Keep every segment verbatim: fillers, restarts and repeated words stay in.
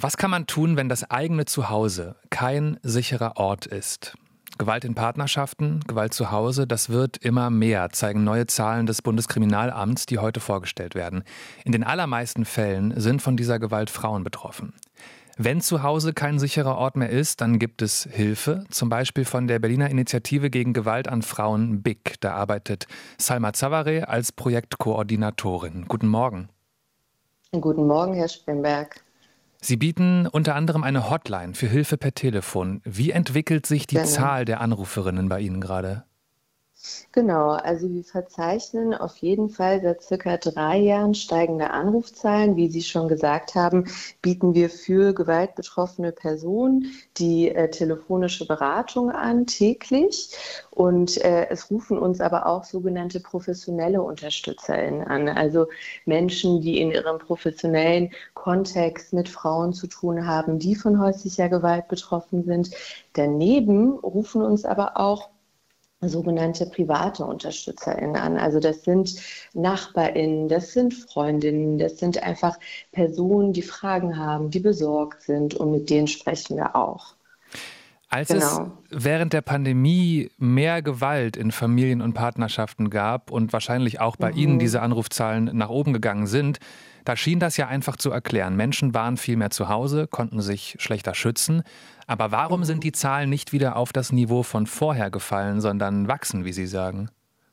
Was kann man tun, wenn das eigene Zuhause kein sicherer Ort ist? Gewalt in Partnerschaften, Gewalt zu Hause, das wird immer mehr, zeigen neue Zahlen des Bundeskriminalamts, die heute vorgestellt werden. In den allermeisten Fällen sind von dieser Gewalt Frauen betroffen. Wenn zu Hause kein sicherer Ort mehr ist, dann gibt es Hilfe, zum Beispiel von der Berliner Initiative gegen Gewalt an Frauen B I K. Da arbeitet Salma Zavare als Projektkoordinatorin. Guten Morgen. Guten Morgen, Herr Spremberg. Sie bieten unter anderem eine Hotline für Hilfe per Telefon. Wie entwickelt sich die Genau. Zahl der Anruferinnen bei Ihnen gerade? Genau, also wir verzeichnen auf jeden Fall seit circa drei Jahren steigende Anrufzahlen. Wie Sie schon gesagt haben, bieten wir für gewaltbetroffene Personen die äh, telefonische Beratung an, täglich. Und äh, es rufen uns aber auch sogenannte professionelle UnterstützerInnen an, also Menschen, die in ihrem professionellen Kontext mit Frauen zu tun haben, die von häuslicher Gewalt betroffen sind. Daneben rufen uns aber auch sogenannte private UnterstützerInnen an. Also das sind NachbarInnen, das sind Freundinnen, das sind einfach Personen, die Fragen haben, die besorgt sind, und mit denen sprechen wir auch. Als Genau. es während der Pandemie mehr Gewalt in Familien und Partnerschaften gab und wahrscheinlich auch bei Mhm. Ihnen diese Anrufzahlen nach oben gegangen sind, da schien das ja einfach zu erklären. Menschen waren viel mehr zu Hause, konnten sich schlechter schützen. Aber warum Mhm. sind die Zahlen nicht wieder auf das Niveau von vorher gefallen, sondern wachsen, wie Sie sagen?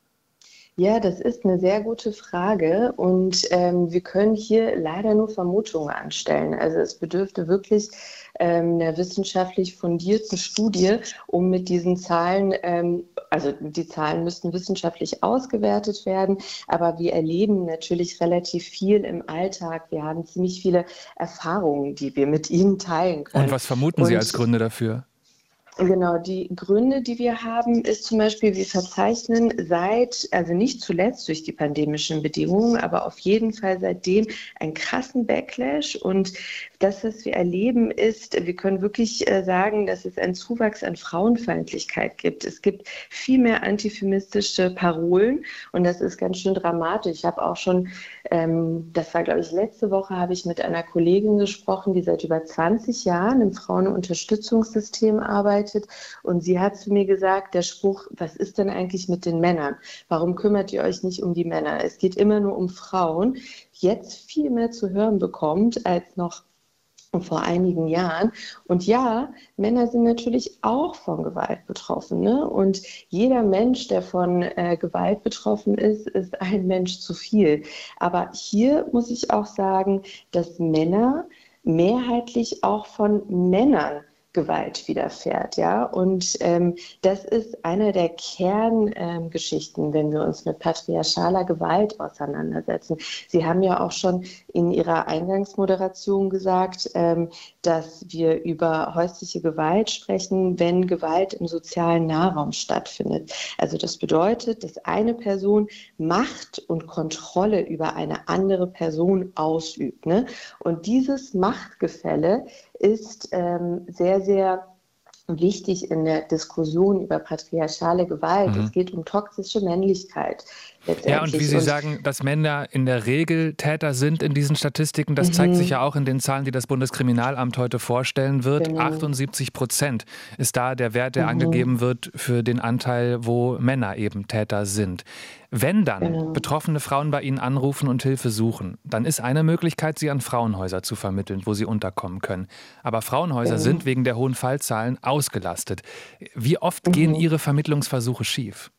Ja, das ist eine sehr gute Frage, und ähm, wir können hier leider nur Vermutungen anstellen. Also es bedürfte wirklich ähm, einer wissenschaftlich fundierten Studie, um mit diesen Zahlen, ähm, also die Zahlen müssten wissenschaftlich ausgewertet werden, aber wir erleben natürlich relativ viel im Alltag. Wir haben ziemlich viele Erfahrungen, die wir mit Ihnen teilen können. Und was vermuten Sie Und als Gründe dafür? Genau, die Gründe, die wir haben, ist zum Beispiel, wir verzeichnen seit, also nicht zuletzt durch die pandemischen Bedingungen, aber auf jeden Fall seitdem einen krassen Backlash. Und das, was wir erleben, ist, wir können wirklich äh, sagen, dass es einen Zuwachs an Frauenfeindlichkeit gibt. Es gibt viel mehr antifeministische Parolen, und das ist ganz schön dramatisch. Ich habe auch schon, ähm, das war glaube ich letzte Woche, habe ich mit einer Kollegin gesprochen, die seit über zwanzig Jahren im Frauenunterstützungssystem arbeitet. Und sie hat zu mir gesagt, der Spruch, was ist denn eigentlich mit den Männern? Warum kümmert ihr euch nicht um die Männer? Es geht immer nur um Frauen. Jetzt viel mehr zu hören bekommt als noch vor einigen Jahren. Und ja, Männer sind natürlich auch von Gewalt betroffen, ne? Und jeder Mensch, der von äh, Gewalt betroffen ist, ist ein Mensch zu viel. Aber hier muss ich auch sagen, dass Männer mehrheitlich auch von Männern Gewalt widerfährt, ja, und ähm, das ist eine der Kerngeschichten, ähm, wenn wir uns mit patriarchaler Gewalt auseinandersetzen. Sie haben ja auch schon in Ihrer Eingangsmoderation gesagt, ähm, dass wir über häusliche Gewalt sprechen, wenn Gewalt im sozialen Nahraum stattfindet. Also das bedeutet, dass eine Person Macht und Kontrolle über eine andere Person ausübt, ne? Und dieses Machtgefälle ist ähm, sehr, sehr wichtig in der Diskussion über patriarchale Gewalt. Mhm. Es geht um toxische Männlichkeit letztendlich. Ja, und wie Sie und sagen, dass Männer in der Regel Täter sind in diesen Statistiken, das zeigt sich ja auch in den Zahlen, die das Bundeskriminalamt heute vorstellen wird. Genau. achtundsiebzig Prozent ist da der Wert, der Mhm. angegeben wird für den Anteil, wo Männer eben Täter sind. Wenn dann Genau. betroffene Frauen bei Ihnen anrufen und Hilfe suchen, dann ist eine Möglichkeit, sie an Frauenhäuser zu vermitteln, wo sie unterkommen können. Aber Frauenhäuser Genau. sind wegen der hohen Fallzahlen ausgelastet. Wie oft Mhm. gehen Ihre Vermittlungsversuche schief?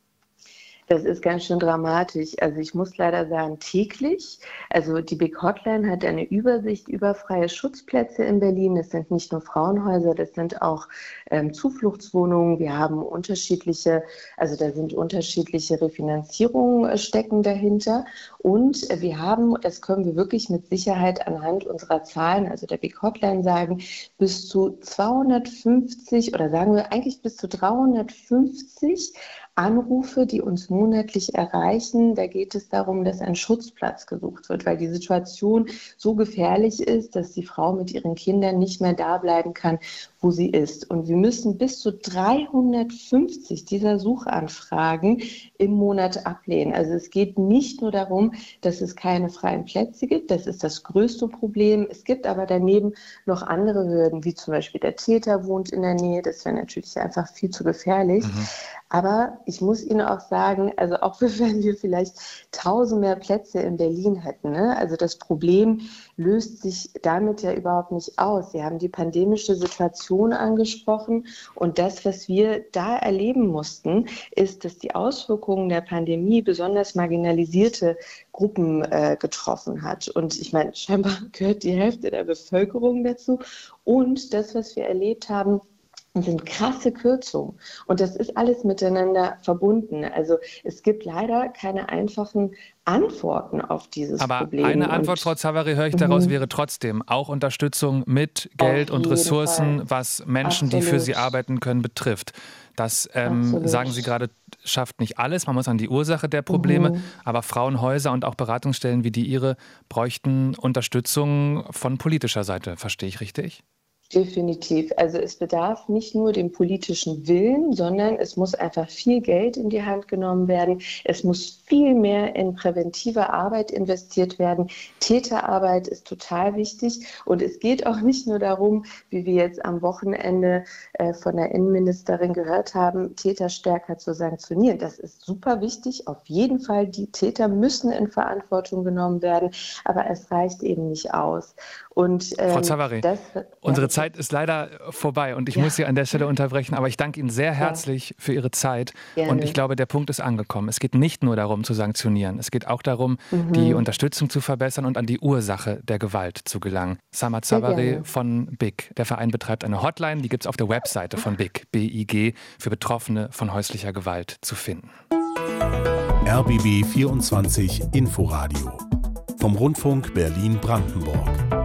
Das ist ganz schön dramatisch. Also ich muss leider sagen, täglich. Also die B I K Hotline hat eine Übersicht über freie Schutzplätze in Berlin. Das sind nicht nur Frauenhäuser, das sind auch ähm, Zufluchtswohnungen. Wir haben unterschiedliche, also da sind unterschiedliche Refinanzierungen äh, stecken dahinter. Und äh, wir haben, das können wir wirklich mit Sicherheit anhand unserer Zahlen, also der B I K Hotline sagen, bis zu zweihundertfünfzig oder sagen wir eigentlich bis zu dreihundertfünfzig Anrufe, die uns monatlich erreichen. Da geht es darum, dass ein Schutzplatz gesucht wird, weil die Situation so gefährlich ist, dass die Frau mit ihren Kindern nicht mehr da bleiben kann, wo sie ist. Und wir müssen bis zu dreihundertfünfzig dieser Suchanfragen im Monat ablehnen. Also es geht nicht nur darum, dass es keine freien Plätze gibt. Das ist das größte Problem. Es gibt aber daneben noch andere Hürden, wie zum Beispiel der Täter wohnt in der Nähe. Das wäre natürlich einfach viel zu gefährlich. Mhm. Aber ich muss Ihnen auch sagen, also auch wenn wir vielleicht tausend mehr Plätze in Berlin hätten, ne? Also das Problem löst sich damit ja überhaupt nicht aus. Sie haben die pandemische Situation angesprochen und das, was wir da erleben mussten, ist, dass die Auswirkungen der Pandemie besonders marginalisierte Gruppen äh, getroffen hat. Und ich meine, scheinbar gehört die Hälfte der Bevölkerung dazu. Und das, was wir erlebt haben, sind krasse Kürzungen. Und das ist alles miteinander verbunden. Also es gibt leider keine einfachen Antworten auf dieses Aber Problem. eine Antwort, und, Frau Zavary, höre ich daraus, wäre trotzdem auch Unterstützung mit Geld und Ressourcen, Fall. was Menschen, Absolut. die für sie arbeiten können, betrifft. Das, ähm, sagen Sie gerade, schafft nicht alles. Man muss an die Ursache der Probleme. Mhm. Aber Frauenhäuser und auch Beratungsstellen wie die Ihre bräuchten Unterstützung von politischer Seite. Verstehe ich richtig? Definitiv. Also es bedarf nicht nur dem politischen Willen, sondern es muss einfach viel Geld in die Hand genommen werden. Es muss viel mehr in präventive Arbeit investiert werden. Täterarbeit ist total wichtig. Und es geht auch nicht nur darum, wie wir jetzt am Wochenende äh, von der Innenministerin gehört haben, Täter stärker zu sanktionieren. Das ist super wichtig. Auf jeden Fall, die Täter müssen in Verantwortung genommen werden. Aber es reicht eben nicht aus. Und, ähm, Frau Zavary, das, unsere ja, Zeit ist leider vorbei und ich ja. muss Sie an der Stelle unterbrechen, aber ich danke Ihnen sehr herzlich ja. für Ihre Zeit. Gerne. Und ich glaube, der Punkt ist angekommen. Es geht nicht nur darum zu sanktionieren, es geht auch darum, mhm. die Unterstützung zu verbessern und an die Ursache der Gewalt zu gelangen. Sama Zavary von B I G. Der Verein betreibt eine Hotline, die gibt es auf der Webseite von B I G, B I G, für Betroffene von häuslicher Gewalt zu finden. R B B vierundzwanzig Inforadio vom Rundfunk Berlin-Brandenburg.